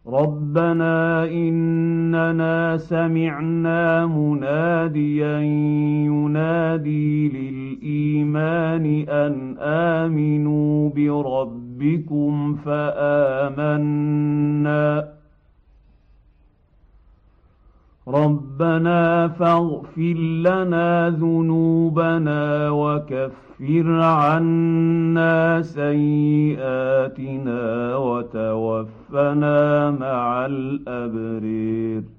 ربنا إننا سمعنا مناديا ينادي للإيمان أن آمنوا بربكم فآمنا ربنا فاغفر لنا ذنوبنا وكفر عنا سيئاتنا وتوفنا مع الأبرار